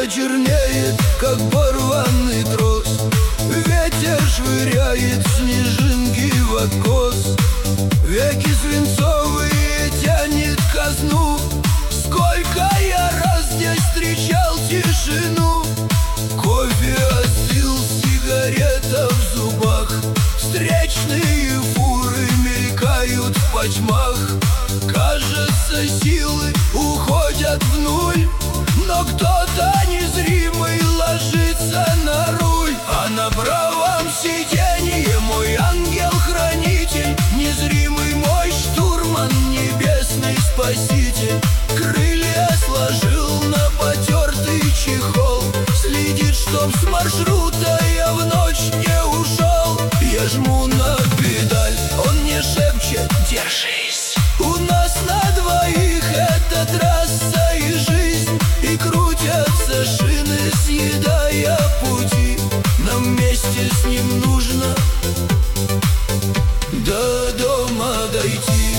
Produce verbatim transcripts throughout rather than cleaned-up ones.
солнце чернеет, как порванный трос. Ветер швыряет снежинки в откос. Веки свинцовые тянет ко сну. Сколько я раз здесь встречал тишину. Кофе остыл, сигарета в зубах. Встречные фуры мелькают в потьмах. Кажется, силы уходят в нуль, но кто-то незримый ложится на руль. А на правом сиденье мой ангел-хранитель, незримый мой штурман, небесный спаситель. Крылья сложил на потертый чехол, следит, чтоб с маршрута я в ночь не ушел. Я жму на педаль, он мне шепчет: держись. У нас на двоих эта трасса и жизнь, и крутятся шины, съедая пути. Нам вместе с ним нужно до дома дойти.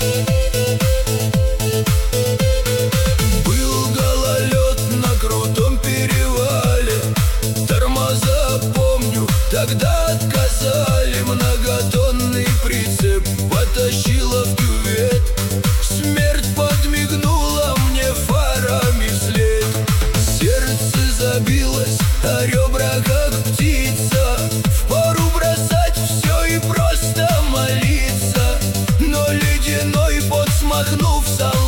Был гололед на крутом перевале, тормоза, помню, тогда отказали. Многотонный прицеп потащила в кювет. Смерть подмигнула мне фарами вслед. Сердце забилось, а ребра как птица. Впору бросать все и просто молиться, но ледяной пот, смахнув сол